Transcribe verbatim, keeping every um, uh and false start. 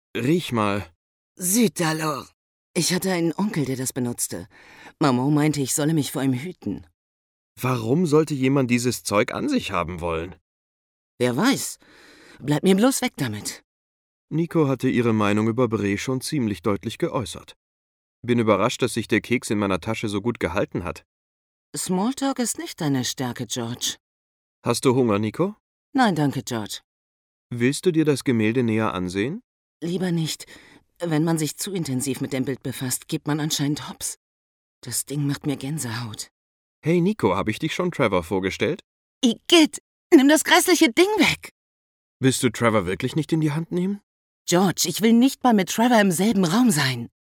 Riech mal. Zut alors. Ich hatte einen Onkel, der das benutzte. Maman meinte, ich solle mich vor ihm hüten. Warum sollte jemand dieses Zeug an sich haben wollen? Wer weiß. Bleib mir bloß weg damit. Nico hatte ihre Meinung über Bre schon ziemlich deutlich geäußert. Bin überrascht, dass sich der Keks in meiner Tasche so gut gehalten hat. Smalltalk ist nicht deine Stärke, George. Hast du Hunger, Nico? Nein, danke, George. Willst du dir das Gemälde näher ansehen? Lieber nicht. Wenn man sich zu intensiv mit dem Bild befasst, gibt man anscheinend Hops. Das Ding macht mir Gänsehaut. Hey Nico, habe ich dich schon Trevor vorgestellt? Igitt, nimm das grässliche Ding weg! Willst du Trevor wirklich nicht in die Hand nehmen? George, ich will nicht mal mit Trevor im selben Raum sein.